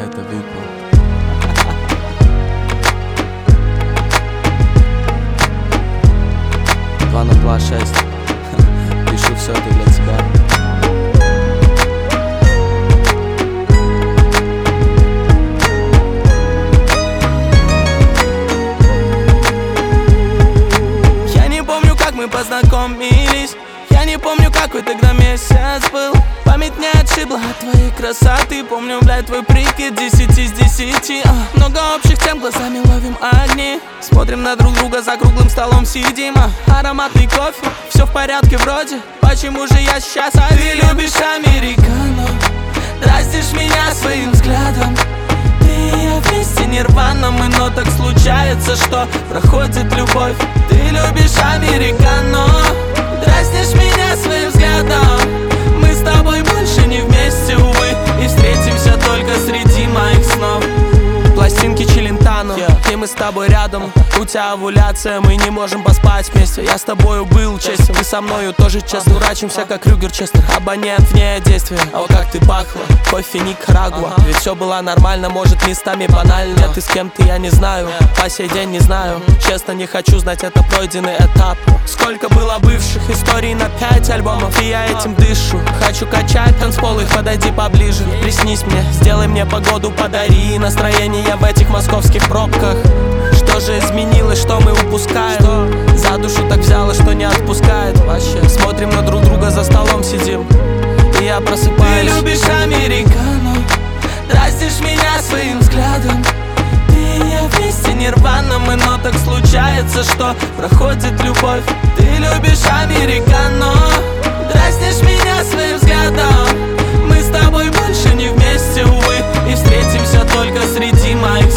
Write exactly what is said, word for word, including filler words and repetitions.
это выпил. Два ноль два шесть. Пишу все это для тебя. Я не помню, как мы познакомились. Я не помню, какой тогда месяц был. Память не отшибла от твоей красоты. Помню, блядь, твой прикид десяти из десяти. а, Много общих тем, глазами ловим огни. Смотрим на друг друга, за круглым столом сидим. а, Ароматный кофе, все в порядке вроде. Почему же я сейчас один? Ты любишь американо, дразнишь меня своим взглядом. Ты и я вместе нирвана мы, но так случается, что проходит любовь. Ты любишь американо, дразнишь меня своим взглядом. Мы с тобой больше не вместе, увы, и встретимся только среди моих снов. Пластинки Челентано, и мы с тобой рядом. У тебя овуляция, мы не можем поспать вместе. Я с тобою был честен, ты со мною тоже честно. Дурачимся, как Рюгер Честер, абонент вне действия. О, как ты пахла, кофе Никарагуа. Ведь все было нормально, может местами банально. Нет, и с кем ты, я не знаю, по сей день не знаю. Честно, не хочу знать, это пройденный этап. Сколько было бывших историй на пять альбомов, и я этим дышу. Хочу качать танцпол, их подойди поближе. Приснись мне, сделай мне погоду, подари настроение в этих московских пробках. Что же изменилось, что мы упускаем? За душу так взяло, что не отпускает. Вообще, смотрим на друг друга, за столом сидим, и я просыпаюсь. Ты любишь американо, дразнишь меня своим взглядом. Ты и я вместе нирвана мы, но так случается, что проходит любовь. Ты любишь американо, дразнишь меня своим взглядом. Мы с тобой больше не вместе, увы, и встретимся только среди моих